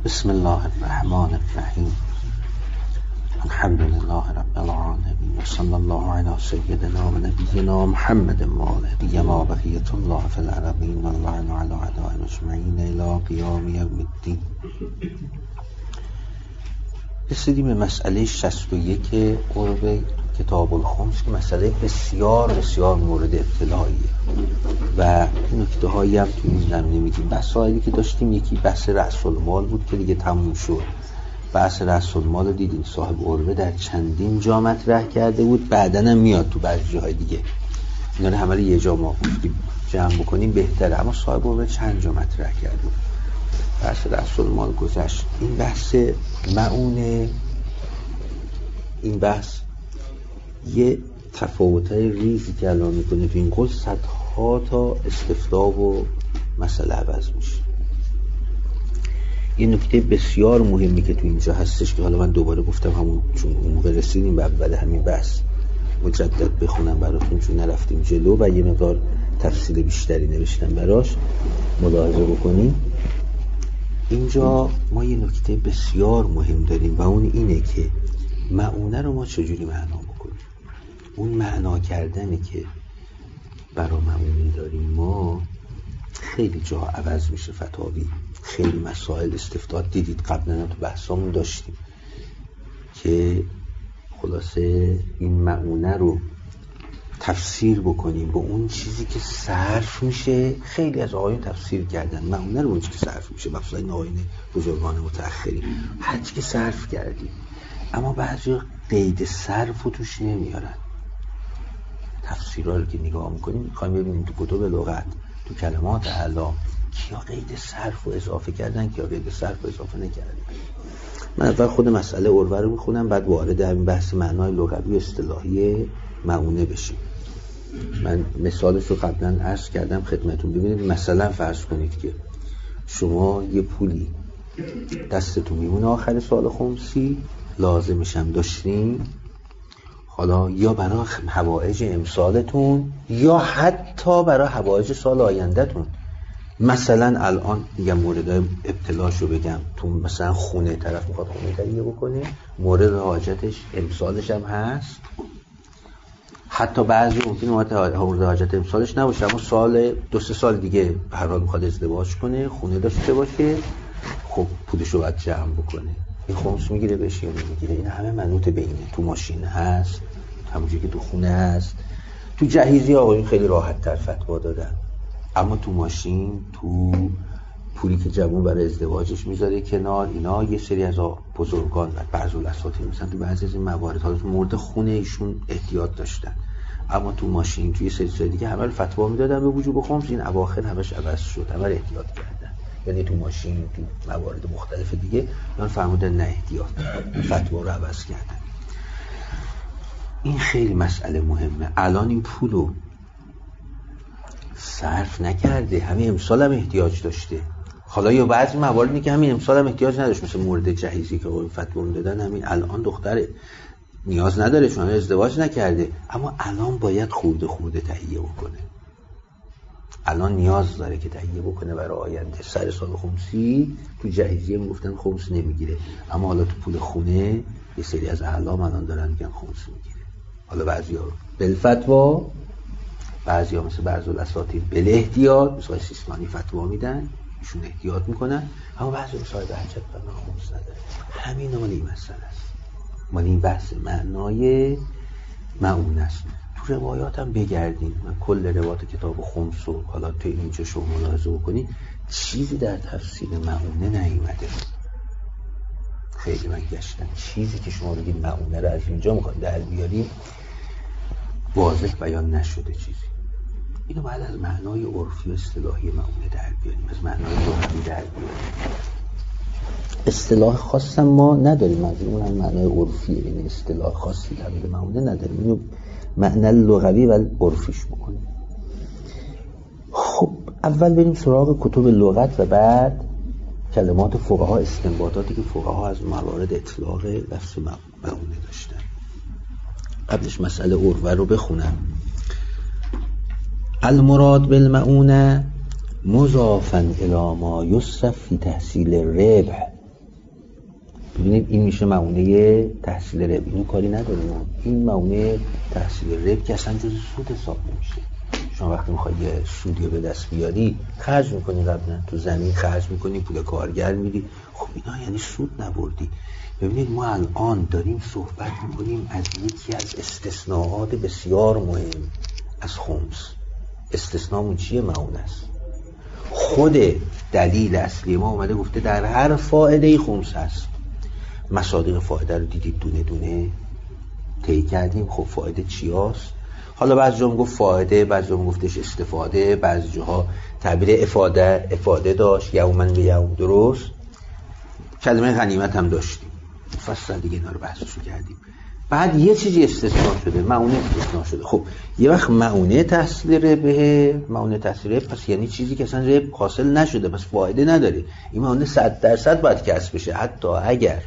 بسم الله الرحمن الرحیم. الحمد لله رب العالمین و صلی الله علی سیدنا و نبینا محمد و آله ما بقیة الله فی الارضین و اللعن علی اعدائهم اجمعین الی قیام یوم الدین. رسیدیم به مسئله 61 قرب کتاب الخمس که مسئله بسیار بسیار مورد ابتلاییه و نکته هایی هم توی این زمینه میگیم. مسائلی که داشتیم یکی بحث رأس المال بود که دیگه تموم شد. بحث رأس المال رو دیدیم صاحب عروه در چندین جا مطرح کرده بود، بعدن هم میاد تو بعضی جاهای دیگه. اینا رو همه رو یه جا ما گفتیم جمع بکنیم بهتره، اما صاحب عروه چند جا مطرح کرده بود. بحث رأس المال گذشت. این بحث معونه، این بحث یه تفاوت‌های ریزی که الان میکنه تو این قول صدها تا استفراغ و مسئله عوض میشه. یه نکته بسیار مهمی که تو اینجا هستش که حالا من دوباره گفتم همون چون اون موقع رسیدیم به اول همین بحث مجدد بخونم براتون چون نرفتیم جلو و یه مقدار تفصیل بیشتری نوشتم براش ملاحظه بکنیم. اینجا ما یه نکته بسیار مهم داریم و اون اینه که معونه رو ما چجوری معنا بکنیم. اون معنا کردنی که برای معونه داریم ما خیلی جا عوض میشه. فتاوی خیلی مسائل استفتاد دیدید قبلا تو بحثامون داشتیم که خلاصه این معونه رو تفسیر بکنیم با اون چیزی که صرف میشه. خیلی از آقایون تفسیر کردن معونه رو اون چیزی که صرف میشه، مثلا این آقایون بزرگان متأخرین هر چی که صرف کردیم، اما بعضی قید صرف رو توش نمیارن. تفسیرها رو که نگاه میکنیم میخوایم ببینیم تو کتب لغت تو کلمات اعلام کیا قید صرف رو اضافه کردن کیا قید صرف رو اضافه نکردن. من اول خود مسئله عروه رو میخونم بعد وارد همین بحث معنای لغوی و اصطلاحی معونه بشیم. من مثالش رو قبلا عرض کردم خدمتون. ببینید مثلا فرض کنید که شما یه پولی دستتون میمونه آخر سال خمسی، لازمش هم داشتین، حالا یا برای حوائج امسالتون یا حتی برای حوائج سال آیندهتون. مثلا الان دیگه موردهای ابتلاشو بگم، تو مثلا خونه طرف میخواد خونه تهیه بکنه، مورد حاجتش امسالش هم هست، حتی بعضی ممکنه مورد حاجت امسالش نباشه اما سال 2-3 سال دیگه هر حال میخواد ازدواج کنه، خونه داشته باشه، خب پولشو باید جمع بکنه. این خمس میگیره بهش یا نمیگیره؟ این همه منوط به اینه. تو ماشین هست، همونجوری که تو خونه هست. تو جهیزی آقایون خیلی راحت تر فتوا دادن، اما تو ماشین، تو پولی که جوون برای ازدواجش میذاره کنار، اینا یه سری از بزرگان و بعضی الاساتید مثلا تو بعضی از این موارد حالا تو مورد خونه ایشون احتیاط داشتن، اما تو ماشین توی سری دیگه همه فتوا میدادن به وجوب خمس. این اواخر همش عوض شد، همه احتیاط کردن. یعنی تو ماشین تو موارد مختلف دیگه من فرمودن نه احتیاط، فتوا رو عوض کردن. این خیلی مسئله مهمه. الان این پولو صرف نکرده، همین امسال هم احتیاج داشته، حالا یا بعضی مواردی که همین امسال هم احتیاج نداشت، مثل مورد جهیزی که فتوا دادن همین الان دختره نیاز نداره چون ازدواج نکرده، اما الان باید خورده تهیه بکنه. الان نیاز داره که تهیه بکنه برای آینده. سر سال خمسی تو جهیزی هم گفتن خمس نمیگیره، اما حالا تو پول خونه یه سری از اعلام الان دارن میگن خمس میگیره. حالا بعضیا بالفتوا، بعضیا مثل بعضی الاساتید بل احتیاط، مثل سیستانی فتوا میدن ایشون احتیاط میکنن، اما بعضی صاحب حجت برای خمس نداره. همین مال این مسئله است، مال این بحث معنای معونه است. تو روایات هم بگردین، من کل روایات کتاب خمس رو حالا تو اینجا شما ملاحظه بکنید، چیزی در تفسیر معونه نیومده. خیلی من گشتم چیزی که شما بگید معونه رو از اینجا میخواید در بیاریم واضح بیان نشده چیزی. اینو بعد از معنای عرفی و اصطلاحی معونه در بیاریم، از معنای لغوی در بیاریم. اصطلاح خاص ما نداریم، از اون هم معنای عرفیه، یعنی اصطلاح خاصی در معونه نداریم. اینو معنی لغوی و عرفیش بکنیم. خب اول بریم سراغ کتب لغت و بعد کلمات فقها، استنباطاتی که فقها از موارد اطلاق لفظ معونه داشتن. قبلش مسئله عروه رو بخونم. المراد بالمعونه مضافا الی ما یصرف فی تحصیل الربح ببینید این میشه معونه تحصیل رب. اینو کاری نداریم، این معونه تحصیل رب که اصلا جز سود حساب نمیشه. شما وقتی میخوای یه سودی به دست بیاری خرج میکنی، قبلا تو زمین خرج میکنی، پول کارگر میدی، خب اینا یعنی سود نبردی. ببینید ما الان داریم صحبت میکنیم از یکی از استثناءات بسیار مهم از خمس. استثناءمون چیه؟ معونه است. خود دلیل اصلی ما اومده گفته در هر فائده خمس هست. مصادیق فائده رو دیدید دونه دونه طی کردیم. خب فائده چی هست؟ حالا بعضی جا میگفت فائده، بعضی جا میگفتش استفاده، بعضی جاها تعبیر افاده داشت، یومن به یوم. درست. کلمه غنیمت هم داشتیم، فصل دیگه اینا رو بحثشو کردیم. بعد یه چیزی استثناء شده، معونه استثناء شده. خب یه وقت معونه تحصیل ربه، معونه تحصیل ربه پس یعنی چیزی که اصلا ربه حاصل نشده، پس فایده نداره. این معونه 100% باید کسب بشه، حتی اگر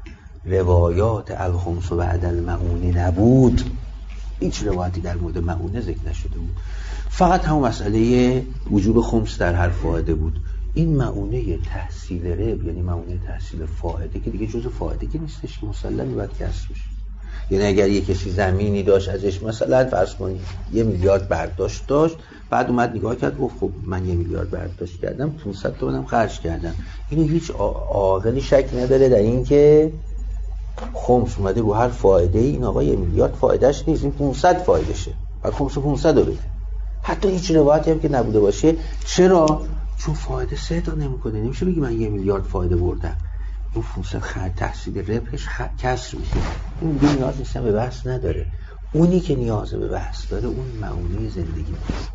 روایات الخمس و بعد المعونه نبود، هیچ روایتی در مورد معونه ذکر نشده بود، فقط همون مسئله وجوب خمس در هر فائده بود. این معونه تحصیل رب یعنی معونه تحصیل فائده که دیگه جزء فائده که نیستش، که مسلمی باید کسب بشه. یعنی اگر یک کسی زمینی داشت ازش مثلا فرض کنید 1 میلیارد برداشت داشت، بعد اومد نگاه کرد گفت خب من 1 میلیارد برداشت کردم، 500 تومنم خرج کردم، اینو هیچ عاقلی شک نداره در این که خمس اومده رو هر فایده ای. این آقا 1 میلیارد فایدهش نیست، این 500 فایدهشه، بعد خمس 500 رو بده. حتی هیچ روایتی هم که نبوده باشه. چرا؟ چون فایده 3 تا نمیکنه. نمیشه بگی من 1 میلیارد فایده بردم، اون 500 خرج تحصیل ربحش کسر میشه. این دیگه نیاز نیستم به بحث نداره. اونی که نیاز به بحث داره اون معونه زندگی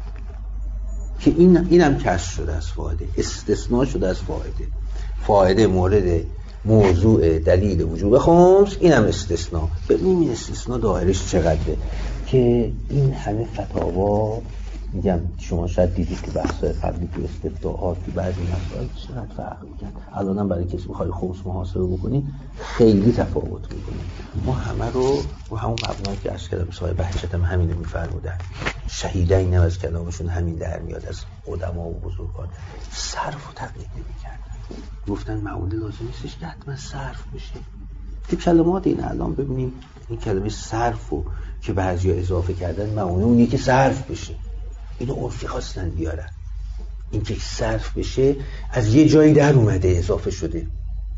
که اینم کسر شده از فایده، استثناء شده از فایده. فایده مورد موضوع دلیل وجوب خمس، اینم استثناء. ببینیم این استثناء دایرش چقدره که این همه فتاوا. میگم شما شاید دیدید که بحث‌های قبلی تو استفتاءات تو بعضی مسائل چقدر فرق می‌کنه. الانم برای کسی بخوای خمس محاسبه بکنید خیلی تفاوت می‌کنه. ما همه رو همون مبنایی که از کلام صاحب بهجت هم همینو می‌فرمودن، شهیدین از کلامشون همین در میاد از قدما و بزرگان. صرف و تقلید نمی‌کردن، گفتن معونه لازم نیستش که حتما صرف بشه. تو کلمات این الان ببینیم این کلمه صرفو که بعضیا اضافه کردن معونه اون که صرف بشه. اینو عرفی خواستن بیارن، این که صرف بشه از یه جایی در اومده اضافه شده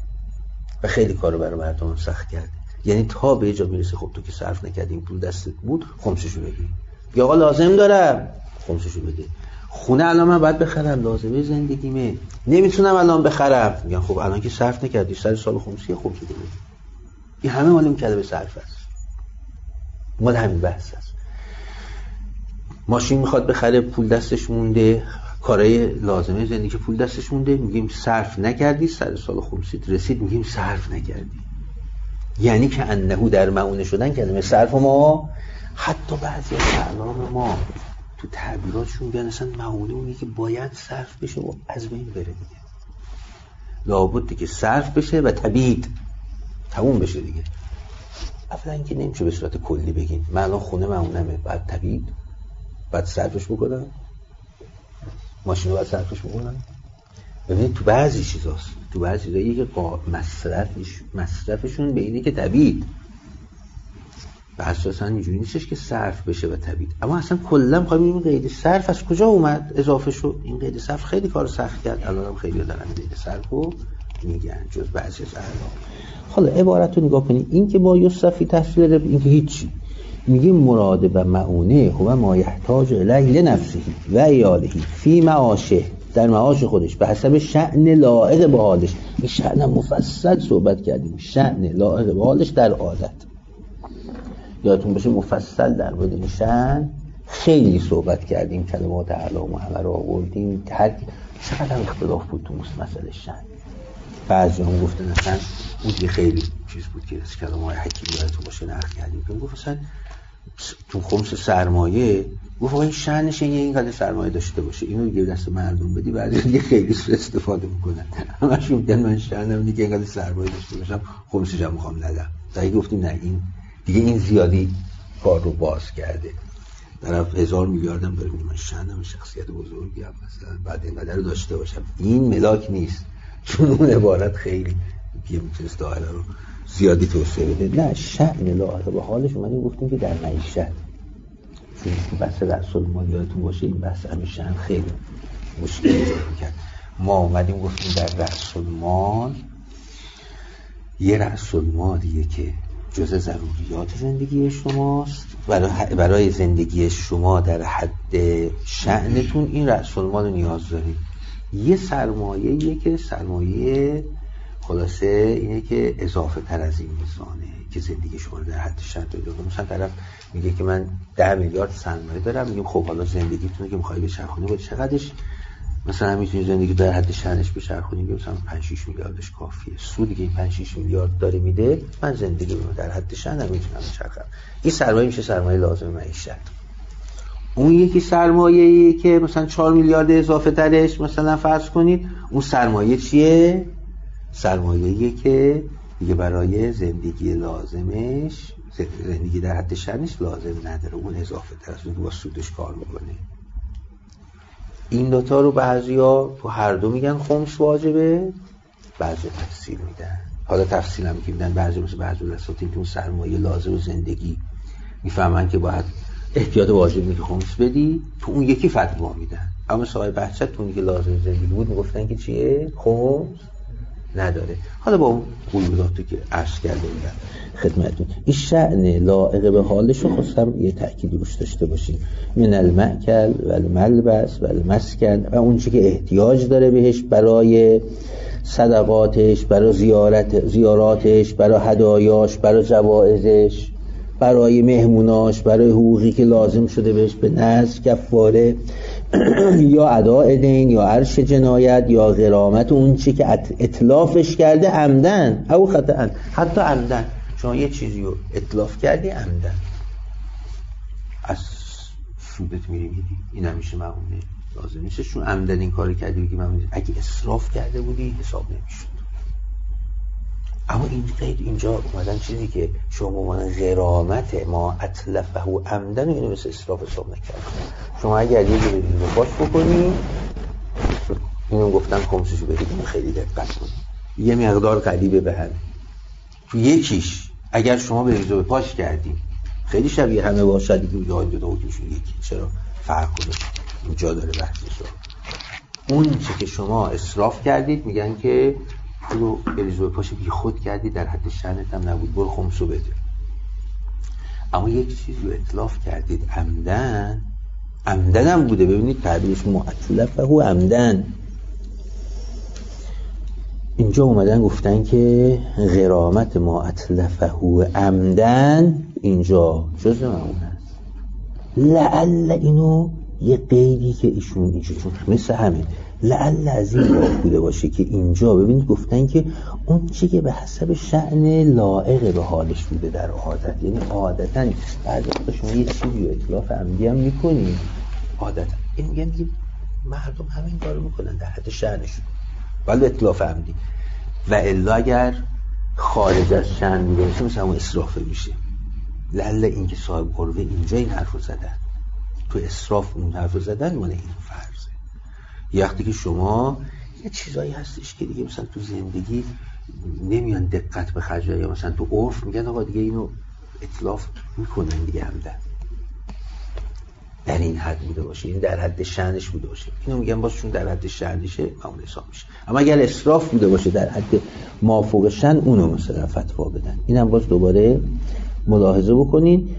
و خیلی کارو برای مردم سخت کرد. یعنی تا به جا میرسه خب تو که صرف نکردی پول دستت بود خمسشو بگی، یا آقا لازم دارم خمسشو بده. خونه الان من باید بخرم، لازمه زندگیمه، نمیتونم الان بخرم، میگن خب الان که صرف نکردی سر سال خمسی خمسشو بده. این همه مال این کلمه صرف است، مال همین بحث است. ماشین میخواد بخره، پول دستش مونده، کارهای لازمه زندگی پول دستش مونده، میگیم صرف نکردی، سر سال خمسیت رسید میگیم صرف نکردی. یعنی که انهو در معونه شدن کلمه صرف ما، حتی بعضی از اعلام ما تو تعبیراتشون میگن اصلا معونه اونی که باید صرف بشه و از بین بره دیگه، لابد دیگه صرف بشه و تبیید تموم بشه دیگه. اولا اینکه نمیشه به صورت کلی بگیم من الان خونه معونمه بعد تبیید بعد صرفش بکنم، ماشین رو باید صرفش بکنم. ببینید تو بعضی چیزاست، تو بعضی چیزایی که مصرفشون به اینه که تبیید، و اساسا اینجوری نیستش که صرف بشه و تبیید. اما اصلا کلا می‌خوایم این قید صرف از کجا اومد اضافه شد. این قید صرف خیلی کار سخت کرد، الان هم خیلی دارن قید صرفو میگن جز بعضی از اعلام. حالا عبارت رو نگاه کنید، این که با یوسفی تحصیل رب، این که هیچی. میگیم مراد به معونه هو ما یحتاج الیه لنفسه و عیاله فی معاشه، در معاش خودش به حسب شأن لایق به حالش. این شأن مفصل صحبت کردیم، شأن لایق به حالش در عادت. یادتون باشه مفصل در مورد این شأن خیلی صحبت کردیم، کلمات اعلام و همه رو آوردیم. چقدر اختلاف بود تو مسئله شأن. بعضی هم گفتن اصلا اون دیگه خیلی چیز بود که از کلمات حکیم یادتون باشه نقل کردیم که گفت اصلا تو خمس سرمایه گفت این شأنش اینقدر سرمایه داشته باشه، اینو دیگه دست مردم بدی، بعد دیگه خیلی سوء استفاده میکنن. همش میگن من شأنم دیگه اینقدر سرمایه داشته باشم خمسش هم میخوام ندم. دیگه گفتیم نه، این دیگه این زیادی کار رو باز کرده. طرف 1000 میلیارد هم داره، من شأنم شخصیت بزرگی هم مثلا بعد اینقدر رو داشته باشم، این ملاک نیست. چون اون عبارت خیلی دیگه میتونست دائره رو زیادی توسعه بده. نه، شأن لایق به حالش اومدیم گفتیم که در معیشت، چون بحث رأس المال یادتون باشه این بحث همیشه هم خیلی مشکل ایجاد می‌کرد. ما اومدیم گفتیم در رأس المال یه رأس المالیه که جزء ضروریات زندگی شماست، برای زندگی شما در حد شأنتون این رأس المال رو نیاز دارید. یه سرمایه‌ایه که سرمایه خلاصه اینه که اضافه تر از این میزانه که زندگی شما در حد شأن داره. مثلا طرف میگه که من 10 میلیارد سرمایه دارم، میگیم خب حالا زندگیتونه که میخوای بچرخونی با چقدرش مثلا میتونی زندگی در حد شأنش بچرخونی، میگم مثلا 5-6 میلیاردش کافیه. سودی که این 5-6 میلیارد داره میده، من زندگی رو در حد شأنم میتونم بچرخونم. این سرمایه میشه سرمایه لازم معیشت. اون یکی سرمایه‌ایه که مثلا 4 میلیارد اضافه ترش مثلا فرض کنید، اون سرمایه چیه؟ سرمایه‌ایه که دیگه برای زندگی لازمش، زندگی در حد شأنش لازم نداره، اون اضافه تر از اون با سودش کار میکنه. این دوتا رو بعضیا تو هر دو میگن خمس واجبه، بعضی تفصیل میدن. حالا تفصیل هم که میدن بعضی مثل بعضی رساتین که اون سرمایه لازم و زندگی میفهمن که باید احتیاط واجب میگه خمس بدی، تو اون یکی فتوا میدن. اما صاحب بحثت تو اون که لازم زندگی بود میگفتن که چیه؟ خمس نداره. حالا با اون قیوداتی که عرض کرده بودن خدمتتون، این شأن لایق به حالش رو خواستم یه تأکید روش داشته باشیم. من المأکل و الملبس و المسکن، و اون چی که احتیاج داره بهش برای صدقاتش، برای زیاراتش، برای هدایاش، برای جوائزش، برای مهموناش، برای حقوقی که لازم شده بهش به نذر، کفاره یا اداء دین یا عرش جنایت یا غرامت، اون چی که اتلافش کرده عمدن او خطأ، حتی عمدن. شما یه چیزی رو اتلاف کردی عمدن، از سودت میری میدی، این همیشه معموله لازم نیست چون عمدن این کار کردی بگی معموله. اگه اسراف کرده بودی حساب نمیشد. اما این قید اینجا اومدن چیزی که شما عنوان غرامت ما اتلفه عمدن، اینو مثل اسراف حساب نکرد. شما اگر یه جوری رو باش بکنی، اینو گفتم خمسشو بدید، خیلی دقت کنید، یه مقدار قریبه به هم. تو یکیش اگر شما به ریزو به پاش کردی خیلی شبیه همه باشد که جای دو حکمشون یکی، چرا فرق کنه؟ اینجا داره بحثش رو. اون چه که شما اسراف کردید میگن که پولو به ریزو به پاش بی خود کردی، در حد شأنت هم نبود، برو خمسو بده. اما یک چیز رو اتلاف کردید عمدن، عمدن هم بوده. ببینید تعبیرش مؤتلفه و عمدن. اینجا اومدن گفتن که غرامت ما اتلفه عمدن اینجا جزء معمول است. لعل اینو یه قیدی که ایشون اینجا چون مثل همین لعل از این راه بوده باشه که اینجا ببینید گفتن که اون چی که به حسب شأن لایق به حالش بوده در عادت، یعنی عادتاً بعد وقتا شما یه چیزی رو اتلاف عمدی هم میکنید عادتاً، این میگن دیگه مردم همین کارو میکنن در حد شأنشون ولی اتلاف عمدی، و الا اگر خارج از شأن بوده باشه مثل همون اسراف میشه. لعل این که صاحب قروه اینجا این حرف رو زدن، تو اسراف اون حرف رو زدن مال این فرضه. یه وقتی که شما یه چیزایی هستش که دیگه مثلا تو زندگی نمیان دقت به خرج، یا مثلا تو عرف میگن آقا دیگه اینو اتلاف میکنن دیگه عمدن، در این حد بوده باشه، این در حد شأنش بوده باشه، اینو میگن باز چون در حد شأنشه معمول حساب میشه. اما اگر اسراف بوده باشه در حد مافوق شأن، اونو مثلا فتوا بدن. اینم باز دوباره ملاحظه بکنین.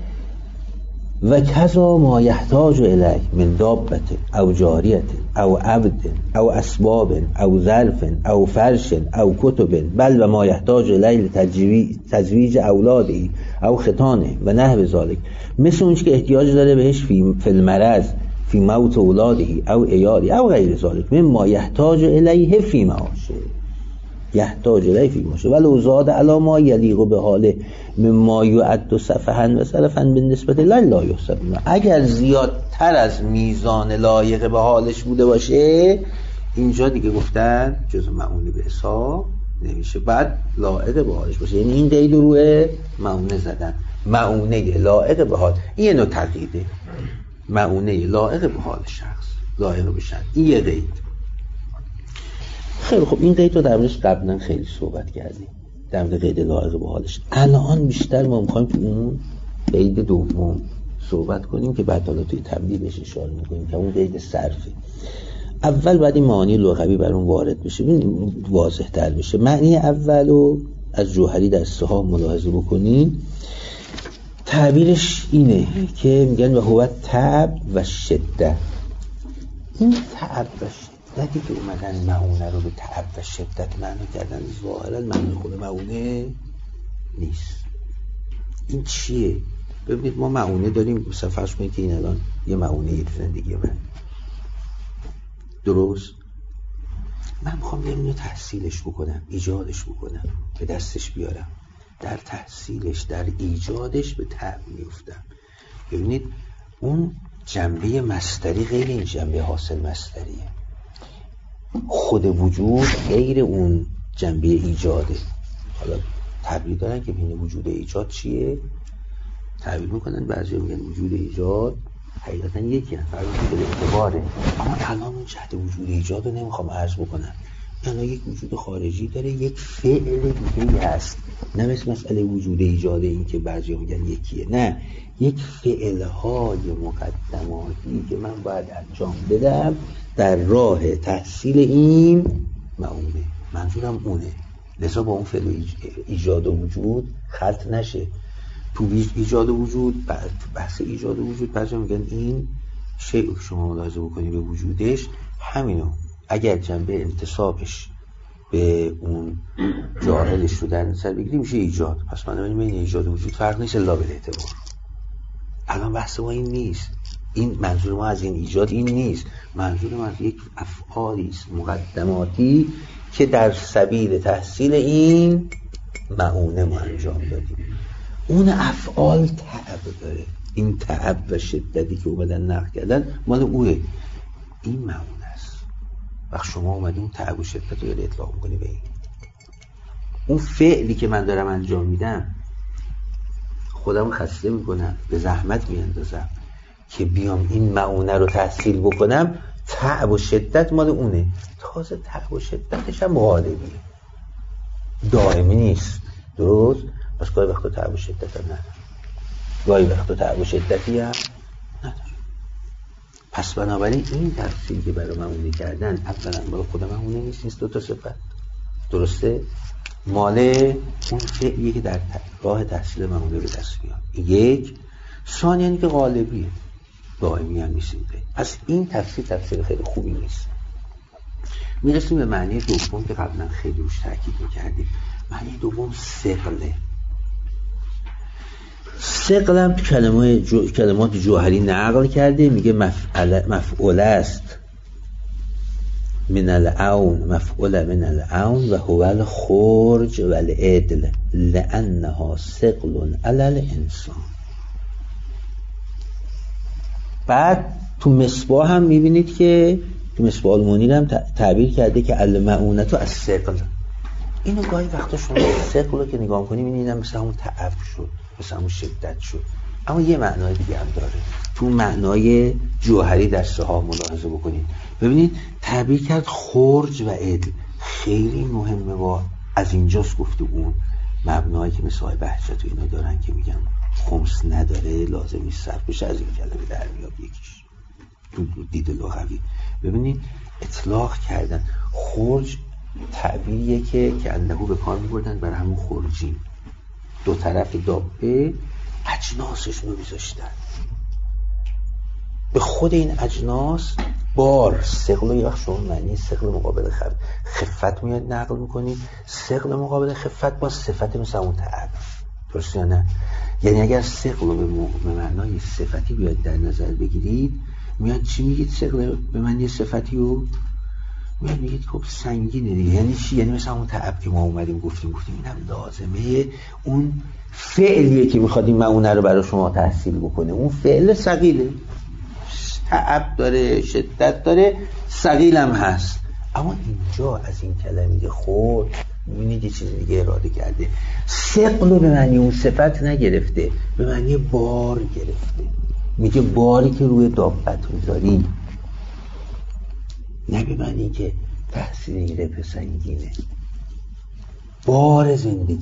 و کذا ما یحتاج الیه من دابت او جاریت او عبد او اسباب او ظرف او فرش او کتب، بل و ما یحتاج الیه تزویج اولادی او ختانه و نحو ذالک، مثل اونچه که احتیاج داره بهش فی المرض فی موت اولادی او عیالی او غیر ذالک، مما یحتاج الیه فی معاشه، یحتاج الیه فی معاشه ولو زاد علی ما یلیق به حاله مما یعد سفها و سلفا بالنسبه لا یحسب. اگر زیادتر از میزان لایق به حالش بوده باشه اینجا دیگه گفتن جزء معمول به حساب نمیشه، بعد لایق به حالش باشه. یعنی این قید رو روی معونه زدن، معونه لایق به حال، این یه نوع تقییده، معونه لایق به حال شخص، لایق به شأن، این یه قید. خیلی خب این قید رو در موردش قبلا خیلی صحبت کردیم. در مورد قید لایق به حالش. الان بیشتر ما میخوایم که اون قید دوم صحبت کنیم که بعد حالا توی تمدید بهش اشاره میکنیم که اون قید صرفه. اول بعد این معانی لغوی بر اون وارد بشه، واضح تر بشه. معنی اولو از جوهری در صحاح ملاحظه بکنین، تعبیرش اینه که میگن و هو تعب و شدت. این تعب و شدتی که اومدن معونه رو به تعب و شدت معنی کردن، ظاهرا معنی خود معونه نیست. این چیه؟ ببینید ما معونه داریم، مثلا فرض کنید که این الان یه معونه یه تو زندگی من، درست؟ من میخوام اینو تحصیلش بکنم، ایجادش بکنم، به دستش بیارم. در تحصیلش، در ایجادش به تعب میفتم. ببینید اون جنبه مصدری غیر این جنبه حاصل مصدریه. خود وجود غیر اون جنبه ایجاده. حالا تعبیر دارن که بین وجود ایجاد چیه؟ تعبیر میکنن بعضی میگن وجود ایجاد حقیقتا یکی هم فرقی به اعتباره، اما الان اون جهت وجود ایجاد رو نمیخوام عرض بکنم. الان یک وجود خارجی داره، یک فعل دیگه هست، نه مثل مسئله وجود ایجاد این که بعضی میگن یکیه، نه، یک فعلهای مقدماتی که من باید انجام بدم در راه تحصیل این معونه. منظورم اونه، لذا با اون فعل ایجاد و وجود خلط نشه. تو ایجاد وجود، بحث ایجاد وجود بعضی میگن این شیء که شما ملاحظه بکنید به وجودش همینو، اگر جنبه انتصابش به اون جاهلش رو در نظر بگیریم میشه ایجاد. پس من بین ایجاد و وجود فرق نیست الا به اعتبار. الان بحث ما این نیست، این منظور ما از این ایجاد این نیست، منظور ما از یک افعالی است مقدماتی که در سبیل تحصیل این معونه ما انجام دادیم. اون افعال تعب داره، این تعب و شدتی که اومدن نقل کردن مال اوه، این معونه است. وقت شما اومدین اون تعب و شدت رو اطلاق میکنی به این، اون فعلی که من دارم انجام میدم خودم خسته میکنم، به زحمت میاندازم که بیام این معونه رو تحصیل بکنم، تعب و شدت مال اونه. تازه تعب و شدتش هم غالبیه، دائمی نیست، درست؟ پس گاهی وقتا تعب و شدت هم نداره، گاهی وقتا تعب و شدتی هم نداره. پس بنابراین این تفصیل که برای معونه کردن اولا برای خود معونه نیست، دو تا صفت، درسته؟ مال اون فعلیه که در راه تحصیل معونه به دست میاد. یک، ثانیاً که غالبیه، دائمی هم نیست. پس این تفسیر خیلی خوبی نیست. میرسیم به معنی دوم که قبلا خیلی روش تاکید میکردیم. معنی دوم ثقله. ثقل هم تو کلمات جوهری نقل کرده، میگه مفعول است من العون، مفعول من العون و هو الخرج و العدل لانها ثقل علی الانسان. بعد تو مصباح هم میبینید که تو مصباح المنیر هم تعبیر کرده که المعونة از ثقل. اینو گاهی وقتا شما ثقل رو که نگاه کنیم میبینید مثل همون تعب شد، مثل همون شدت شد، اما یه معنای دیگه هم داره. تو معنای جوهری در صحاح ملاحظه بکنید، ببینید تعبیر کرد خرج و عدل. خیلی مهمه با از اینجاست گفته اون مبنایی که مثل بهجت و اینا دارن که میگن خمس نداره، لازمی صرف بشه، از این کلمه در میاد یکیش تو دید لغوی. ببینید اطلاق کردن خرج تعبیریه که اندهو به کار میبردن برای همون خرجین، دو طرف دابه اجناسش رو میذاشتن، به خود این اجناس بار ثقل. یه وقت شما معنی ثقل مقابل خفت میاد نقل میکنید، ثقل مقابل خفت با صفت مثل اون تعب، درست یا نه؟ یعنی اگر ثقل رو به معنای صفتی بیاد در نظر بگیرید، میاد چی میگید؟ ثقل به معنی صفتی رو میاد میگید خب سنگینه دیگه. یعنی چی؟ یعنی مثلا اون تعب که ما اومدیم گفتیم اینم لازمه اون فعلیه که میخواد این معونه رو برای شما تحصیل بکنه. اون فعل ثقیله، تعب داره، شدت داره، ثقیل هم هست. اما اینجا از این کلمه خود میبینید یه چیز دیگه اراده کرده. ثقل رو به معنی اون صفت نگرفته، به معنی بار گرفته. میگه باری که روی دابت میذاری، نه به معنی که تحصیل رپ سنگینه، بار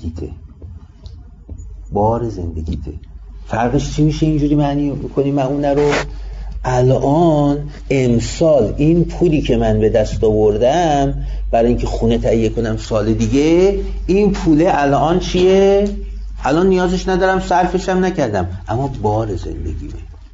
زندگیته. فرقش چی میشه اینجوری معنی بکنیم معونه رو؟ الان امسال این پولی که من به دست آوردم برای اینکه خونه تهیه کنم سال دیگه، این پوله الان چیه؟ الان نیازش ندارم، صرفش هم نکردم، اما بار زندگیمه،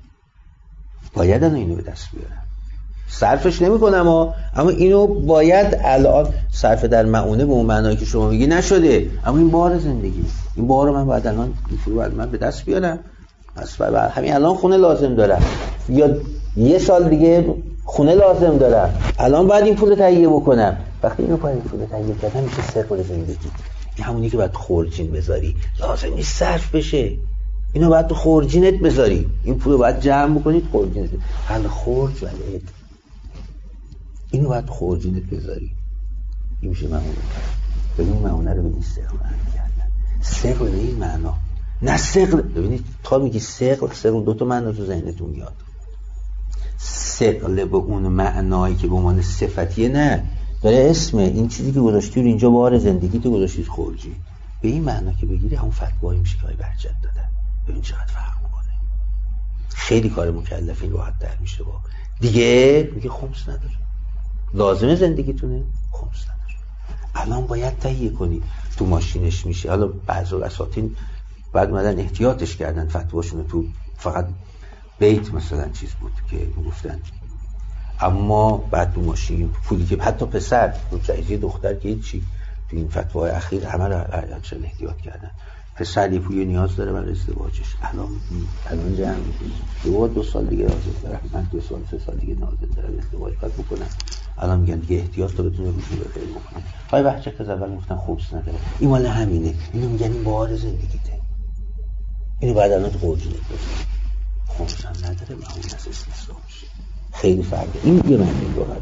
باید الان اینو به دست بیارم. صرفش نمی کنم اما اینو باید الان صرف در معونه به اون معنایی که شما میگی نشده، اما این بار زندگی، این بار رو من باید الان من به دست بیارم. پس همین الان خونه لازم دارم یا یه سال دیگه خونه لازم دارم، الان باید این پول تهیه بکنم. وقتی اینو باید پول تهیه کردم میشه ثقل زندگی. این همونی که باید خورجین بذاری، لازم نیست صرف بشه، اینو باید تو خورجینت بذاری، این پول رو باید جمع بکنید خورجینت، حل خورج ولید، اینو باید تو خورجینت بذاری. این میشه معونه. ببین معونه رو به این ثقل کردن، ثقل به این معنا، نه ثقل. ببینید تا میگی ثقل دو تا معنا تو ذهنتون میاد. ثقل به اون معنایی که به عنوان صفتیه، نه داره اسمه، این چیزی که گذاشتی رو اینجا بار زندگی تو گذاشتید خورجی، به این معنا که بگیری همون فتوایی میشه که های بهجت دادن. ببین چقدر فرق میکنه، خیلی کار مکلفین راحت تر میشه. با دیگه میگه خمس نداره، لازمه زندگیتونه، خمس نداره، الان باید تهیه کنی، تو ماشینش میشه. حالا بعضی اساتید بعد اومدن احتیاطش کردن، فتواشون تو فقط بیت مثلا چیز بود که گفتن، اما بعد تو ماشین پولی که حتی پسر تو جایزه دختر که هیچی تو این فتوای اخیر همه رو احتیاط کردن. پسر یه پولی نیاز داره برای ازدواجش، الان جمع می‌کنه 2 سال دیگه لازم داره، من 2 سال 3 سال دیگه لازم داره ازدواج بکنم. الان میگن دیگه احتیاط تا بتونه روزی رو خیلی بکنه. پای بچه از اول گفتن خوبس نداره، این مال همینه، اینو میگن این بار زندگیته، اینو بعد الان تو خورجینت بذاری، خوبس هم نداره، معمول از استثنا میشه. خیلی فرقه. این یه معنی لغت.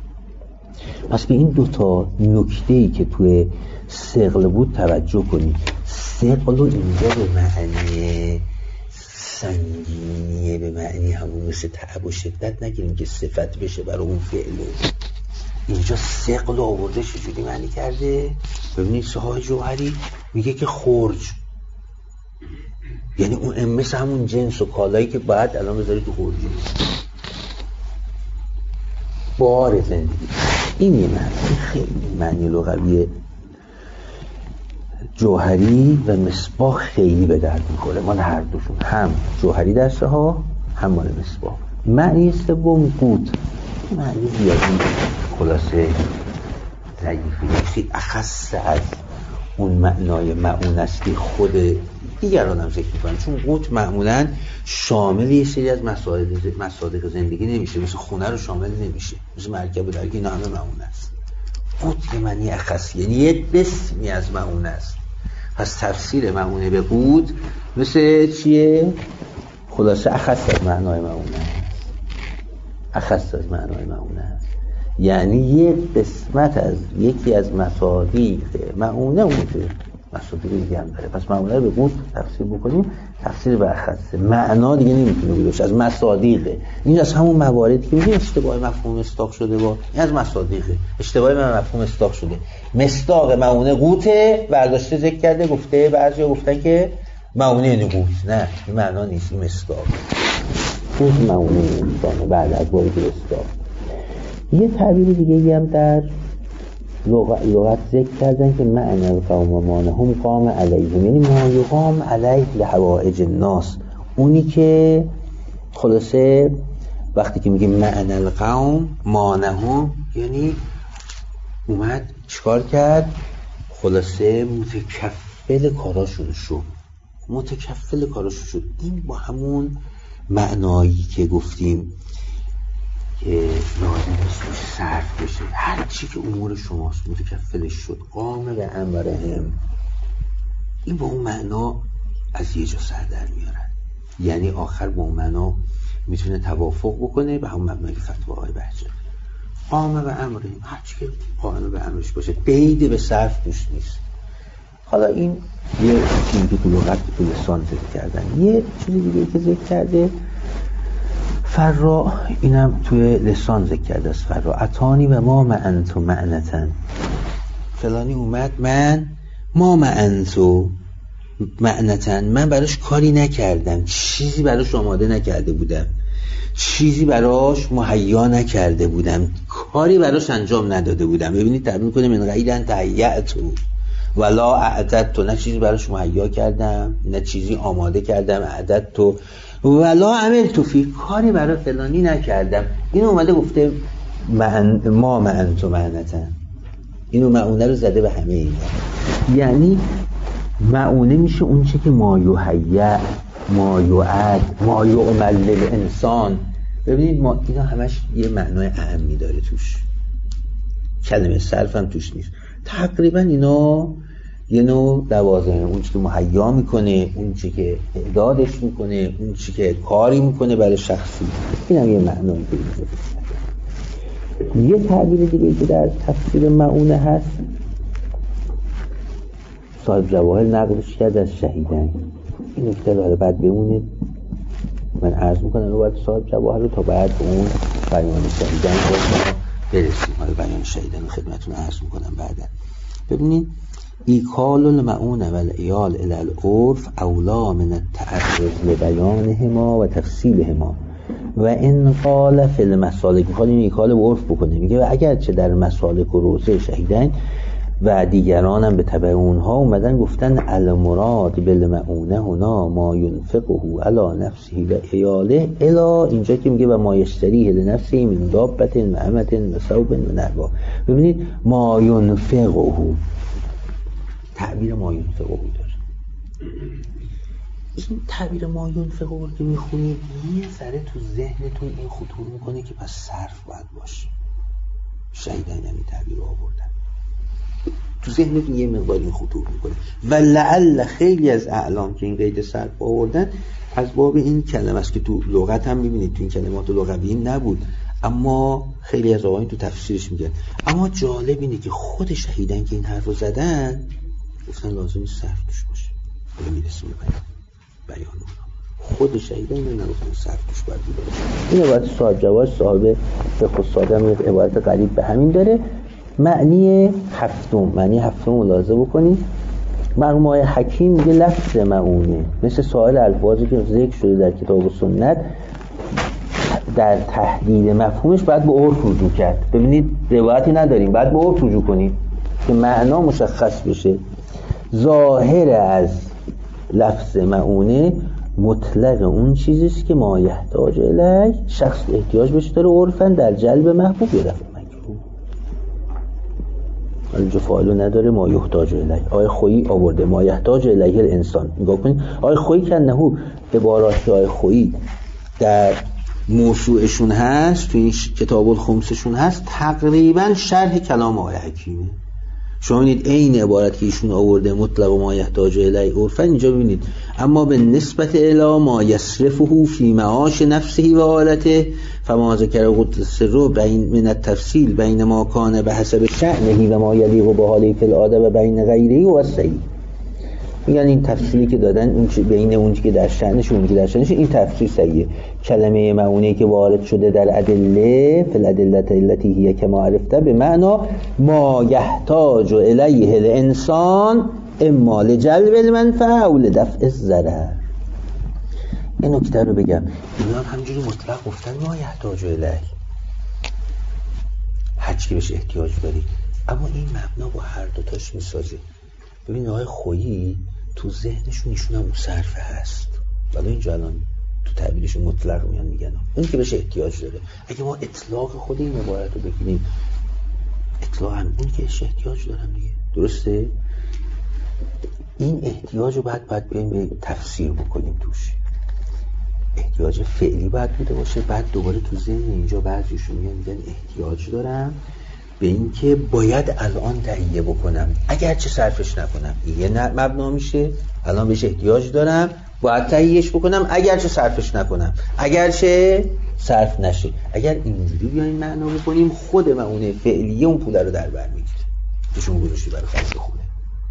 پس به این 2 تا نکته‌ای که توی ثقل بود توجه کنید. ثقل رو اینجا به معنی سنگینیه، به معنی همون مثل تعب و شدت نگیریم که صفت بشه برای اون فعله. اینجا ثقل رو آورده چجوری معنی کرده؟ ببینید ساهای جوهری میگه که خرج، یعنی اون مثل همون جنس و کالایی که باید الان بذاری تو خورجی، بار زندگی. این یه معنی، خیلی معنی لغوی جوهری و مصباح خیلی به درد میخوره، مال هر دوشون، هم جوهری دسته ها هم مال مصباح. معنی سوم قوت، معنی زیادی خلاصه ضعیفی نیست، اخص از اون معنای معون است که خود دیگران هم ذکر میکنن، چون قوت معمولا شامل یه سری از مصادیق زندگی نمیشه، مثل خونه رو شامل نمیشه، مثل مرکب و درگی، اینا همه معون است. قوت یه معنی اخص، یعنی یه قسمی از معون است. پس تفسیر معونه به قوت مثل چیه؟ خلاصه اخص از معنای معونه است، اخص از معنای معونه است، یعنی یه قسمت از یکی از مصادیق معونه اون که مصادیق دیگه هم داره. پس معونه رو به قوت تفسیر بکنیم، تفسیر به اخص، معنا دیگه نمیتونه بگوش از مصادیقه. این از همون مواردی که میگه اشتباه مفهوم استاق شده، با این از مصادیقه، اشتباه مفهوم استاق شده. مصداق معونه قوته برداشته ذکر کرده، گفته بعضیا گفتن که معونه یعنی قوت، نه این معنا نیست، این مصداق قوت معونه انسانه بعد از وارد استاق. یه تعبیر دیگه هم در لغت ذکر کردن که معنی القوم مانهم قام علیهم، یعنی ما یقام علیه لحوائج الناس، اونی که خلاصه وقتی که میگه معنی القوم مانهم یعنی اومد چیکار کرد؟ خلاصه متکفل کاراشون شد. این با همون معنایی که گفتیم که لازم نیست روش صرف بشه، هر چی که امور شماست متکفلش شد، قام به امرهم. این با اون معنا از یه جا سر در میارن، یعنی آخر با اون معنا میتونه توافق بکنه به همون معنی که فتواهای بهجت. قام به امرهم، هر چی که قائم به امرش باشه، قید به صرف توش نیست. حالا این یه چیزی که تو لغت تو لسان ذکر کردن. یه چیزی دیگه که ذکر کرده فرا، اینم توی لسان ذکر کرده است. فرا اتانی و ما انتم معنتن، فلانی اومد من ما معنتو معنتن، من براش کاری نکردم، چیزی براش آماده نکرده بودم، چیزی براش مهیا نکرده بودم، کاری براش انجام نداده بودم. ببینید تعبیر میکنه من غیر تهیأتو ولا اعددتو، نه چیزی براش مهیا کردم نه چیزی آماده کردم، اعددتو ولا عملتو فی، کاری برای فلانی نکردم. این اومده گفته ما معنتو معنتن، اینو معونه رو زده به همه اینا. یعنی معونه میشه اون چه که ما یحیی، ما یعد، ما یعمل للانسان. ببینید ما اینا همش یه معنای اعمی داره توش، کلمه صرف هم توش نیست. تقریبا اینا یه نوع لوازمه، اون چی که مهیا میکنه، اون چی که اعدادش میکنه، اون چی که کاری میکنه برای شخصی، این هم یه معنایی که یه تعبیر دیگه که در تفسیر معونه هست صاحب جواهر نقلش کرد از شهیدین. این نکته رو بعد بمونه، من عرض میکنم رو باید صاحب جواهر رو تا بعد اون بیان شهیدین رو برسیم. بیان شهیدین رو خدمتون عرض میکنم بعدا. ببینید ایکال المعونه و الایال الی العرف اولا من التعرض لبیانهما و تفصیلهما و این قال فی المسالک. میخواد این ایکال به عرف بکنه، میگه و اگرچه در مسالک و روزه شهیدین و دیگران هم به تبع اونها اومدن گفتن المراد بالمعونه هنا ما ينفقه علی نفسه و عیاله، الا اینجا که میگه و ما یشتریه لنفسه من دابة و امة و ثوب و نحوه. ببینید ما ينفقه، تعبیر ما ينفقه داره. این تعبیر ما ينفقه که میخونید یه ذره تو ذهنتون این خطور میکنه که پس صرف باید باشه. شهیدین این تعبیر رو آوردن تو ذهنتون، یه مقدار این خطور میکنه. و لعل خیلی از اعلام که این قید صرف آوردن از باب این کلمه است که تو لغت هم میبینید تو این کلمات لغوی نبود، اما خیلی از آقایون تو تفسیرش میگن. اما جالب اینه که خود شهیدین که این حرف رو زدن گفتن لازمی صرف توش باشه. حالا میرسیم به بیان اونا. خود شهیدین نگفتن صرف توش باید باشه. این عبارت صاحب جواز صاحب فقه الساده هم عبارت قریب به همین داره. معنی هفتم ملاحظه بکنید. مرحوم آقای حکیم میگه لفظ معونه مثل سایر الفاظی که ذکر شده در کتاب و سنت در تحدید مفهومش باید به عرف رجوع کرد. ببینید روایتی نداریم، باید به عرف رجوع کنید که معنا مشخص بشه. ظاهر از لفظ معونه مطلق اون چیزیست که ما یحتاج الیه، شخص احتیاج بهش داره عرفاً در جلب محبوب یا دفع مکروه. اینجا فاعلو نداره، ما یحتاج الیه. آقای خویی آورده ما یحتاج الیه الانسان. نگاه کنید آقای خویی که نهو عبارات آقای خویی در موسوعشون هست، تو این کتاب الخمسشون هست، تقریبا شرح کلام آقای حکیمه. شما ببینید این عبارت که ایشون آورده مطلق ما یحتاج الیه عرفا، اینجا ببینید اما به نسبت الی ما یصرفه فی معاش نفسه و حالته فما ذکر قدس رو بین من التفصیل بین ما کان به حسب شأنه و ما یلیق به حاله فی العاده و بین غیره و صحیح. یعنی این تفصیلی که دادن اون بین اون که در شأنش اون که در شأنش، این تفسیر صحیحه. کلمه معونه که وارد شده در ادله فالادله التي هي كما عرفته به معنا ما يحتاج الیه الانسان اما لجلب المنفعه او لدفع الضرر. این نکته رو بگم، اینا همینجوری مطلق گفتن ما یحتاج الیه، هر چی بهش احتیاج داری، اما این مبنا با هر دو تاش میسازه. ببین آقای خویی تو ذهنشون ایشون هم اون صرفه هست، ولی اینجا الان تو تعبیرشون مطلق میان میگن اون که بهش احتیاج داره. اگه ما اطلاق خود این عبارت رو بگیریم، اطلاق هم اون که بهش احتیاج دارم دیگه، درسته؟ این احتیاج رو باید بیایم به تفسیر بکنیم توش. احتیاج فعلی باید بوده باشه، بعد دوباره تو ذهن اینجا بعضیشون میگن احتیاج دارم به این که باید الان تهیه بکنم، اگر چه صرفش نکنم یه مبنا میشه. الان بهش احتیاج دارم باید تهیهش بکنم، اگر چه صرفش نکنم، اگر چه صرف نشه. اگر اینجوری بیایم معنا بکنیم، خود معونه فعلیه اون پول رو در بر میگیره که شما گذاشتی برای خرج خونه.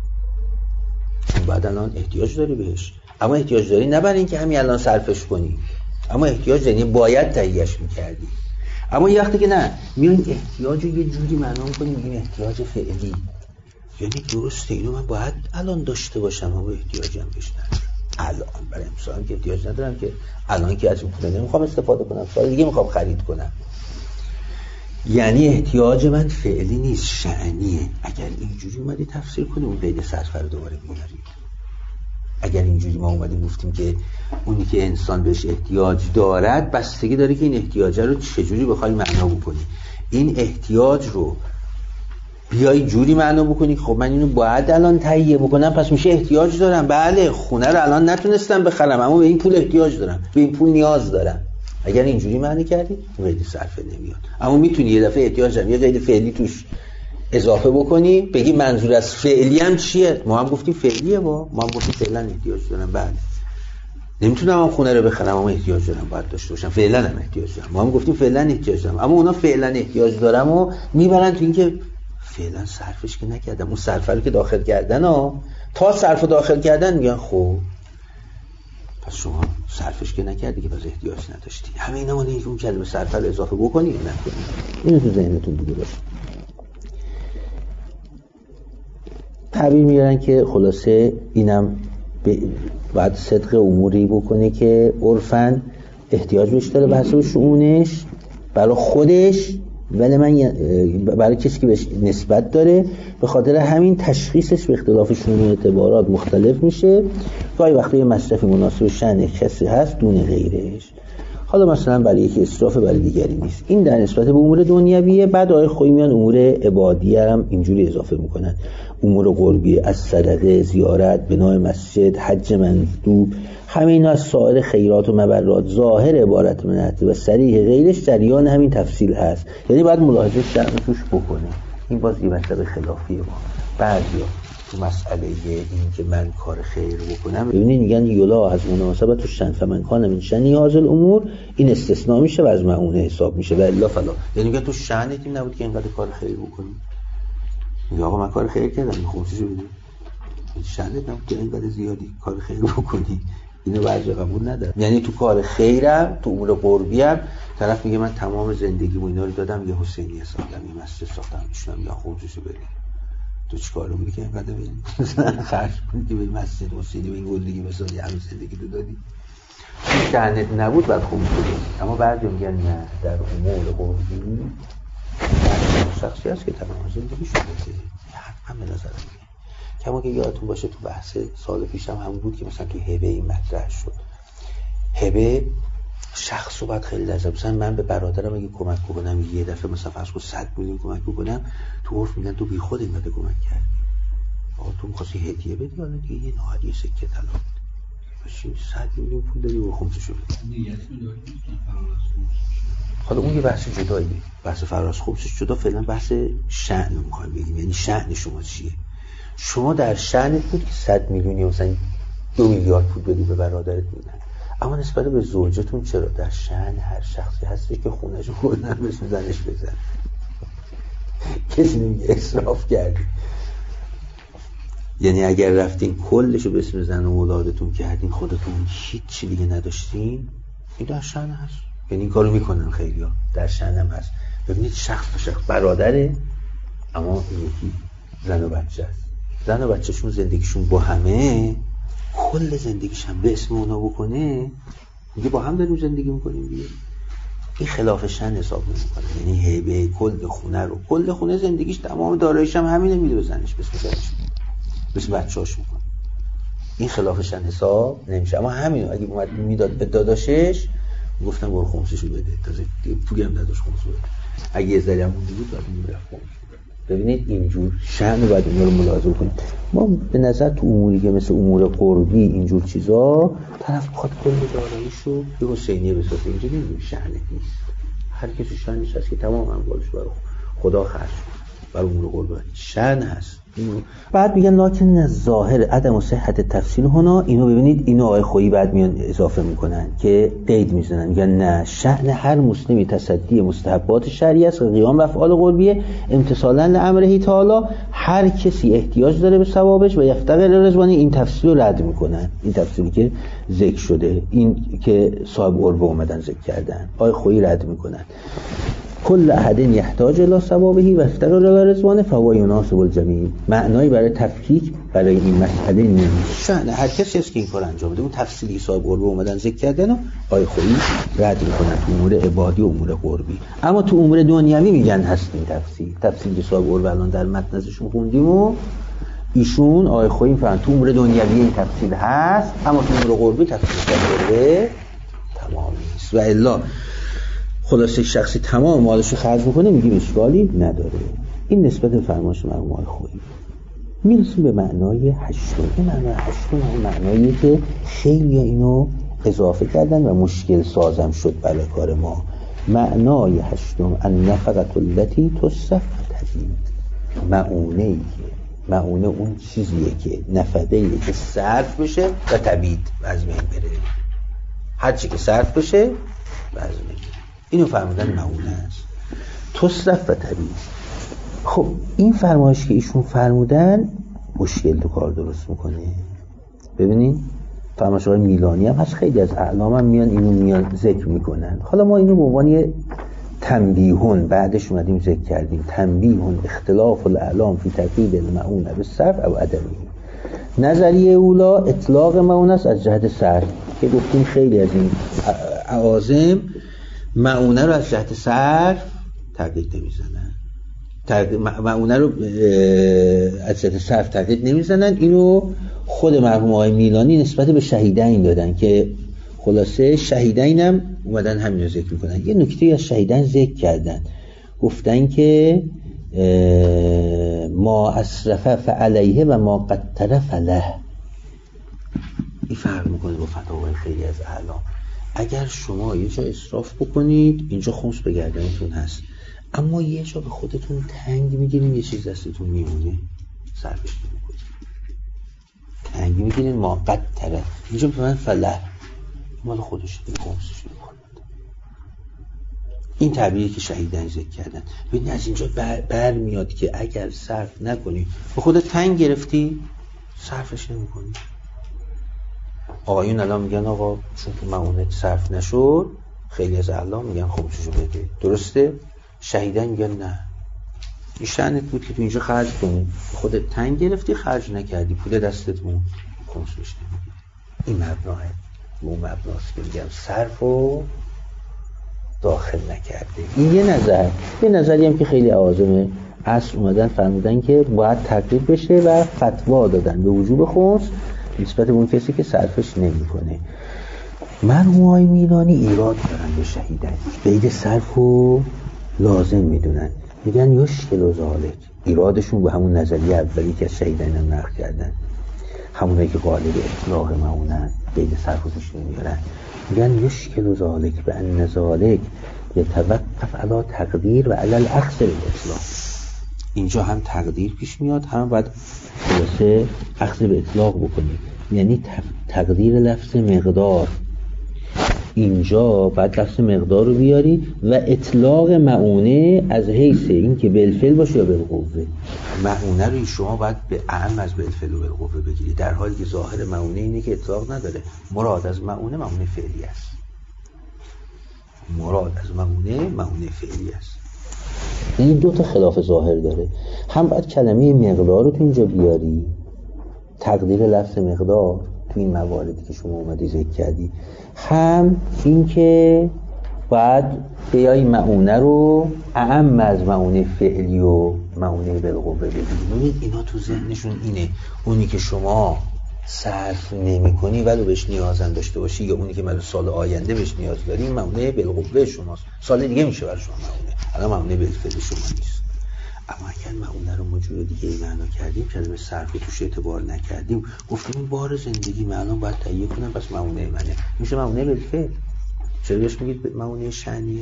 بعد الان احتیاج داری بهش، اما احتیاج داری نه برای اینکه همین الان صرفش کنی، اما احتیاج داری باید تهیهش میکردی. اما یه وقتی که نه میایم احتیاج رو یه جوری معنا می‌کنیم، میگیم احتیاج فعلی. یعنی درسته اینو من باید الان داشته باشم اما احتیاجم بهش ندارم. الان برای امسال که احتیاج ندارم که الان که از این پول نمیخوام استفاده کنم، سال دیگه میخوام خرید کنم. یعنی احتیاج من فعلی نیست، شأنیه. اگر اینجوری اومدی تفسیر کنی اون قید صرفه رو دوباره میاری. اگر اینجوری ما اومدیم گفتیم که اونی که انسان بهش احتیاج دارد بستگی داره که این احتیاج رو چجوری بخوای معنا بکنی. این احتیاج رو بیای جوری معنا بکنی خب من اینو باید الان تهیه بکنم پس میشه احتیاج دارم. بله خونه رو الان نتونستم بخرم اما به این پول احتیاج دارم، به این پول نیاز دارم. اگر اینجوری معنی کردی قید صرفه نمیاد. اما میتونی یه دفعه احتیاج دارم یه قید فعلی توش اضافه بکنی، بگی منظور از فعلی هم چیه؟ ما هم گفتیم فعلیه، ما هم گفتیم فعلا احتیاج دارم. بله نمیتونم هم خونه رو بخرم اما احتیاج دارم باید داشته باشم، فعلا هم احتیاج دارم. ما هم گفتیم فعلا احتیاج دارم، اما اونا فعلا احتیاج دارم و میبرن تو اینکه فعلا صرفش که نکردم. اون صرفه رو که داخل کردن تا صرف داخل کردن میگن خب پس شما صرفش که نکردی که پس احتیاج نداشتی. همه اینا معنی اون کلمه صرفه رو اضافه بکنی یا نکنی. اینو تو ذهنتون دیگه باشه. تعبیر میارن که خلاصه اینم باید صدق اموری بکنه که عرفاً احتیاج بهش داره به حسب شؤونش برای خودش، ولی من برای کسی که بهش نسبت داره به خاطر همین تشخیصش به اختلاف شؤون و اعتبارات مختلف میشه. گاهی وقتا یه مصرفی مناسب شأن کسی هست دون غیرش. حالا مثلا برای یکی اسرافه برای دیگری نیست. این در نسبت به امور دنیویه. بعد آیه خویی میان امور عبادی هم اینجوری اضافه میکنن. امور قربی از صدقه، زیارت، بنای مسجد، حج مندوب، همه اینا از سایر خیرات و مبرات ظاهر عبارت منحت و صریح غیرش جریان همین تفصیل هست. یعنی باید ملاحظه شرع توش بکنه. این باز یه مسئله خلافیه. ما بعضیا تو مسئله این که من کار خیر بکنم ببینید میگن یلا از مناسبت و شن فمن کان من شنی هازل امور، این استثناء میشه و از معونه حساب میشه و الا فلا. یعنی میگن تو شأنت نبود که اینقدر کار خیر بکنی. میگه آقا من کار خیر کردم خمسشو بده. شأنت نبود که اینقدر زیادی کار خیر بکنی. اینو بعضی قبول نداره. یعنی تو کار خیرم تو امور قربیم طرف میگه من تمام زندگیمو اینا رو دادم یه حسینیه ساختم یه مسجد ساختم میشونم یا خمسشو بده. تو چیکار می‌کنی که اینقدر خرج کنی که به مسجد حسینی به این گلدگی بسازی همین زندگی رو دادی؟ شأنت نبود بعد خوب بودی. اما بعضی میگن نه در امور قربی شخصی هست که تمام زندگیش رو بده. همه نظر میگه. کما که یادتون باشه تو بحث سال پیشم هم بود که مثلا تو هبه این مطرح شد. هبه شخص رو باید خیلی لازم. مثلا من به برادرم اگه کمک بکنم یه دفعه مثلا فرض کن 100 میلیون کمک بکنم، تو عرف میگن تو بی خود اینقدر کمک کردی. آقا تو می‌خواستی هدیه بدی حالا دیگه یه نهادی سکه طلا بده. باشین 100 میلیون پول داری و خمسشو بده. حالا اون یه بحث جداییه. بحث فراز خمسش جدا. فعلا بحث شأن رو می‌خوایم بگیم. یعنی شأن شما چیه؟ شما در شأنت بود که 100 میلیون یا مثلا 2 میلیارد پول بدی به برادرت میدن. اما نسبت به زوجتون چرا در شأن هر شخصی هستی که خونه‌شو کردن بهش زنش بزن. کسی نمیگه اسراف کردی. یعنی اگر رفتین کلشو به اسم زن و اولادتون کردین خودتون هیچ دیگه نداشتین، این در شأن هست. یعنی این کارو میکنن خیلیا در شأن هم هست. ببینید شخص تا شخص برادره اما یکی زن و بچه است. زن و بچه‌شون زندگیشون با همه کل زندگیش هم به اسم اونا بکنه میگه با هم داریم زندگی میکنیم دیگه. این خلاف شأن حساب نمیکنه. یعنی هیبه کل خونه زندگیش تمام داراییش هم همینه میده به زنش به اسم زنش بسم بچه‌اش میکنه. این خلاف شأن حساب نمیشه. اما همینو اگه اومد میداد به داداشش گفتم برو خمسشو بده. تازه پولی هم نداشت خمسو بده. اگه یه ذره هم مونده بود بعد میرفت خمسو. ببینید اینجور شأن رو باید اینا رو ملاحظه کنیم. ما به نظر تو اموری که مثل امور قربی اینجور چیزا طرف بخواد کل داراییشو به حسینیه بسازه. اینجوری نمیشه. شأن نیست. هر کسی شأنش هست که تمام اموالش برای خدا خرج کنه. برای امور قربانی شأن هست. بعد میگن لکن ظاهر عدم و صحت تفصیل هنا. اینو ببینید اینو آقای خویی بعد میان اضافه میکنن که قید میزنن میگن نه شأن هر مسلمی تصدی مستحبات شرعی است قیام افعال قربیه امتثالا لامره تعالی. هر کسی احتیاج داره به ثوابش و یفتقر رضوانی. این تفصیل رو رد میکنن. این تفصیلی که ذکر شده این که صاحب قربه اومدن ذکر کردن آقای خویی رد میکنن. کل احد یحتاج الی ثوابه و افتقر الی رضوانه فهو یناسب الجمیع. معنایی برای تفکیک برای این مسئله نمیشه. هر کسی است که این کار انجام بده، اون تفصیل ایثار قربه اومدن ذکر کردن و آیه خویی رد میکنن تو امور عبادی و امور قربی. اما تو امور دنیوی میگن هست این تفصیل ایثار قربه الان در متن ازشون خوندیم و ایشون آیه خویی فهمن تو امور دنیوی این تفصیل هست، اما تو امور قربی تفصیل قربه تمام نیست. و الا خلاصه شخصی تمام مالش رو خرج میکنه میگیم اشکالی نداره. این نسبت به فرمایش مرحوم آقای خویی. میرسیم به معنای هشتم. این معنای هشتم اون معنایی که خیلی اینو اضافه کردن و مشکل سازم شد برای کار ما. معنای هشتم النفقة التي تصرف تزید. معونه اون چیزیه که نفقه‌ایه که صرف بشه و تبید از بین بره. هر چی که صرف بشه و از بین بره. اینو فرمودن معونه است. تصرف و تبید. خب این فرمایش که ایشون فرمودن مشکل تو کار درست میکنه. ببینین فرمایش آقای میلانی هم هست، خیلی از اعلام هم میان ذکر میکنن. حالا ما اینو به عنوان تنبیهون بعدش اومدیم ذکر کردیم. تنبیهون اختلاف الاعلام فی تفیید المعونه بالصرف او عدمی. نظریه اولا اطلاق معونه است از جهت صرف که گفتیم خیلی از این اعاظم معونه رو از جهت صرف تقیید نمیزنن. معونه رو از جهت صرف تقیید نمیزنن. اینو خود مرحوم آقای میلانی نسبت به شهیدین دادن که خلاصه شهیدین هم اومدن همین رو ذکر میکنن. یه نکته از شهیدین ذکر کردن، گفتن که ما اسرفه فعلیه و ما قطره فله. این فرق میکنه با فتاوای خیلی از اعلام. اگر شما یه جا اسراف بکنید اینجا خمس به گردنتون هست، اما یه جا به خودتون تنگ میگیرین یه چیز دستتون میمونه صرفش نمیکنید. تنگ میگیرین ما قطره، اینجا به من فله مال خودش دیگه خمسش نمیکنید. این تعبیری که شهیدان ذکر کردن. ببینید از اینجا بر میاد که اگر صرف نکنی به خودت تنگ گرفتی صرفش نمیکنی. آقایون الان میگن آقا چون که معونت صرف نشد، خیلی از اعلام میگن خمسشو بده، درسته؟ شهیدان میگن نه، این شأنت بود که تو اینجا خرج کنی، خودت تنگ گرفتی خرج نکردی، پول دستت مون، خمسش نمیگی. این مبناه اون مبناست که میگم صرفو داخل نکرده. این یه نظری هم که خیلی اعاظم اصل اومدن فرمودن که باید تقریب بشه و فتوا دادن به وجوب خمس نسبت به اون کسی که صرفش نمیکنه. مرحوم آقای میلانی ایراد دارن به شهیدن، قید صرفو لازم میدونن، میگن یشکل و ذالک. ایرادشون به همون نظریه اولی که از شهیدان هم نقل کردن، همونایی که قالب اطلاق معونن قید صرفو توش نمیارن، میگن یشکل و ذالک به ان ذالک یتوقف علی تقدیر و علی الاخذ بالاطلاق. اینجا هم تقدیر پیش میاد، هم باید خلاصه اخذ به اطلاق بکنی، یعنی تقدیر لفظ مقدار. اینجا بعد لفظ مقدار رو بیاری و اطلاق معونه از حیث این که بالفعل باشه یا بالقوه. معونه رو شما باید به اعم از بالفعل و بالقوه بگیری، در حالی که ظاهر معونه اینه که اطلاق نداره. مراد از معونه فعلی است. معونه فعلی است. این دو تا خلاف ظاهر داره. هم باید کلمه مقدار رو تو اینجا بیاری، تقدیر لفظ مقدار تو این مواردی که شما اومدی ذکر کردی، هم این که باید بیایی معونه رو اعم از معونه فعلی و معونه بالقوه بگیری. اینا تو ذهنشون اینه، اونی که شما صرف نمی کنی ولی بهش نیازن داشته باشی، یا اونی که برای سال آینده بهش نیاز داری، معونه بالقوه شماست، سال دیگه میشه برای شما معونه، الان معونه بالفعل شما نیست. اما اگر معونه رو ما جور دیگه معنا کردیم، کلمه صرف توش اعتبار نکردیم، گفتیم این بار زندگی من الان باید تهیه کنم، پس معونه منه، میشه معونه بالفعل. چرا بهش میگید معونه شأنیه؟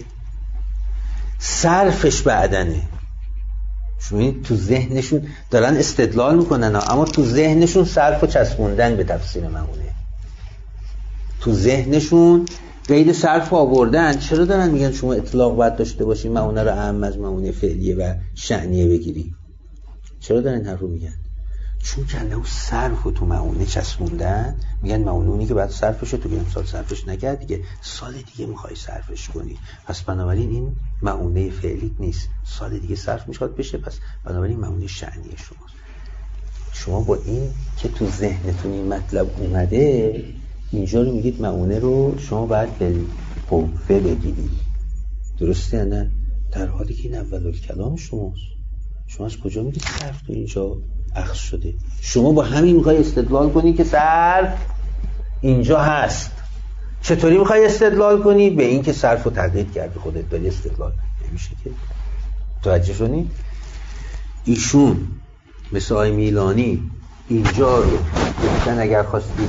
صرفش بعدنه. شما تو ذهنشون دارن استدلال میکنن، اما تو ذهنشون صرفو چسبوندن به تفسیر معونه، تو ذهنشون قید صرف آوردن. چرا دارن میگن شما اطلاق باید داشته باشی، معونه رو اهم از معونه فعلیه و شأنیه بگیری؟ چرا دارن این حرف رو میگن؟ چون کله و صرف رو تو معونه چسبوندن، میگن معونه اونی که بعد صرفش رو تو امسال صرفش نکرد دیگه، سال دیگه میخوای صرفش کنی، پس بنابراین این معونه فعلیت نیست، سال دیگه صرف میشود بشه، پس بنابراین معونه شأنی شماست. شما با این که تو ذهنتون این مطلب اومده، اینجا رو میگید معونه رو شما باید بالقوه بگیرید. درسته نه؟ در حالی که این اول کلام شماست. شما از کجا میگید صرف تو اینجا اخذ شده؟ شما با همین میخوای استدلال کنی که صرف اینجا هست. چطوری میخوای استدلال کنی؟ به این که صرف رو تقلید کردی خودت داری استدلال. نمیشه که. توجه شدی؟ ایشون مثل آقای میلانی اینجا رو گفتن اگر خواستید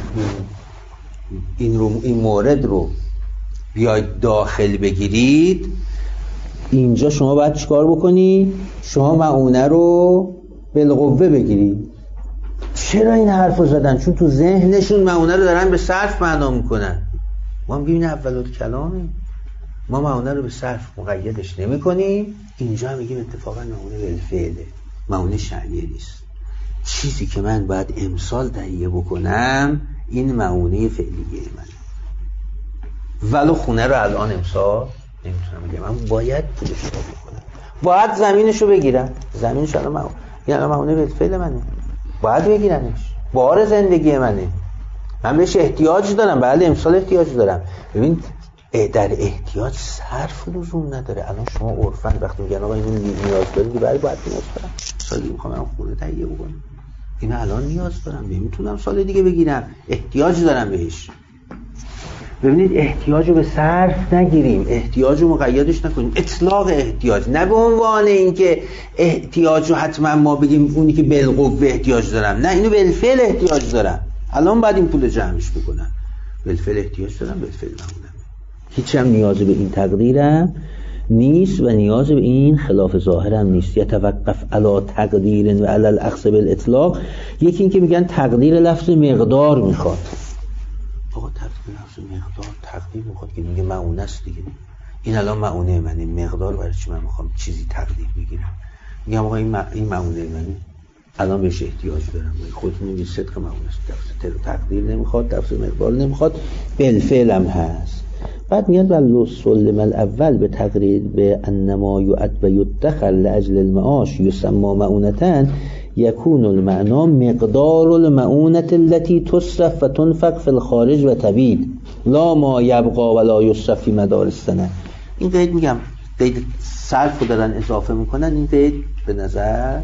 این مورد رو بیاید داخل بگیرید، اینجا شما باید چیکار بکنی؟ شما معونه رو بالقوه بگیرید. چرا این حرف رو زدن؟ چون تو ذهنشون معونه رو دارن به صرف معنا میکنن. ما میگیم اول کلامه، ما معونه رو به صرف مقیدش نمی کنیم. اینجا هم میگیم اتفاقا معونه بالفعله، معونه شأنیه نیست. چیزی که من باید امسال تهیه بکنم این معونه فعلیه منه، ولو خونه رو الان امسال نمیتونم بگم، من باید پولش رو بکنم، باید زمینش رو بگیرم. زمینش الان معونه بالفعل منه، باید بگیرمش، بار زندگی منه، من بهش احتیاج دارم. بله امسال احتیاج دارم. ببین در احتیاج صرف لزوم نداره. الان شما عرفاً وقتی میگن آقا اینو نیاز دارید، باید نیاز دارم. سال دیگه میخوام خونه تهیه بکنم، اینو الان نیاز دارم، نمیتونم سال دیگه بگیرم، احتیاج دارم بهش. ببینید احتیاج رو به صرف نگیریم، احتیاج رو مقیدش نکنیم. اطلاق احتیاج، نه به عنوان اینکه احتیاج رو حتما ما بگیم اونی که بالقوه احتیاج دارم، نه اینو بالفعل احتیاج دارم، الان بعد این پول جمعش بکنم، بالفعل احتیاج دارم، بالفعل معمولم. هیچ هم نیاز به این تقدیرم نیست و نیاز به این خلاف ظاهرم نیست. یتوقف علی تقدیر و علی الاخذ بالاطلاق. یکی این که میگن تقدیر لفظ مقدار میخواد. آقا تقدیر لفظ مقدار تقدیر میخواد که میگه معونه است دیگه. این الان معونه منه، مقدار برای چی من میخوام چیزی تقدیر بگیرم؟ میگم آقا این معونه منه، الان بهش احتیاج دارم. خودتون میگید صدق معونه است، تقدیر نمیخواد، لفظ مقدار نمیخواد، بالفعل هم هست. بعد میگن ولو سلم الاول به تقریر به انما یعد و یدخر لاجل المعاش یسمى معونتن یکون المعنا مقدار المعونة التي تصرف و تنفق فی الخارج و تبید لا ما یبقى ولا یصرف فی مدار السنه. این قید میگم قید صرف رو دارن اضافه میکنن، این قید به نظر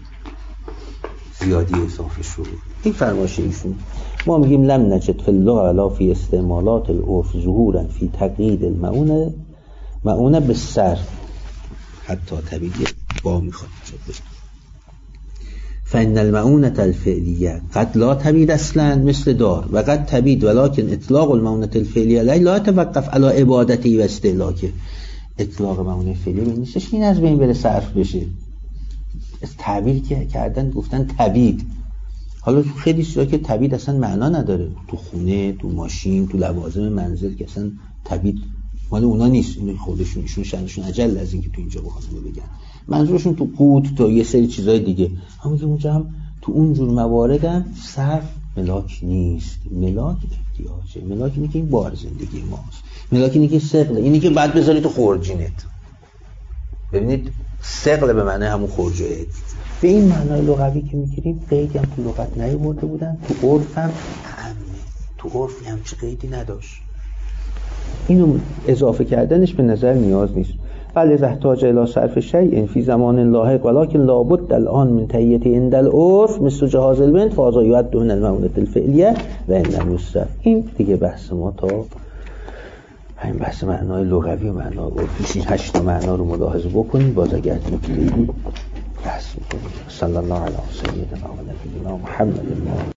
زیادی اضافه شد. این فرمایش ایشون. ما میگیم لم نجد فی اللغة ولا فی استعمالات العرف ظهورا فی تقیید المعونه بالصرف حتی تبید با میخواد شد. فإن المعونة الفعلیه قد لا تبید اصلا مثل دار و قد تبید ولكن اطلاق المعونة الفعلیه لا يتوقف على عبادته و استهلاکه. اطلاق معونه فعلی نیستش این از بین بره صرف بشه. از تعبیر که کردن گفتن تبید. حالا تو خیلی چیزا که تبید اصلا معنا نداره، تو خونه، تو ماشین، تو لوازم منزل که اصلا تبید مال اونا نیست، این خودشون ایشون شأنشون اجل از این که تو اینجا بخوام بگن. منظورشون تو قوت، تو یه سری چیزای دیگه. هم میگه اونجا هم تو اون جور موارد هم صرف ملاک نیست، ملاک احتیاجه. ملاک اینه که این بار زندگی ماست، ملاک اینه که ثقله، اینه که بعد بذاری تو خورجینت. ببینید ثقل به معنی همون خرجه. به این معنای لغوی که میگیریم قیدی هم تو لغت نیاورده بودن، تو عرف هم عامه، تو عرف هم چه قیدی نداشت. اینو اضافه کردنش به نظر نیاز نیست. بل اذا احتاج الى صرف شیء فی زمان لاحق ولكن لابد الان من تهیته عند العرف مثل جهاز البنت فاذا يعد من المعونة الفعلیه و ان لم یصرف. این دیگه بحث ما تا همین بحث معنای لغوی و معنای عرفی. این 8 تا معنا رو ملاحظه بکنید، باز اگر نکته‌ای بود بحث می‌کنیم. صلی الله علی سیدنا و نبینا محمد.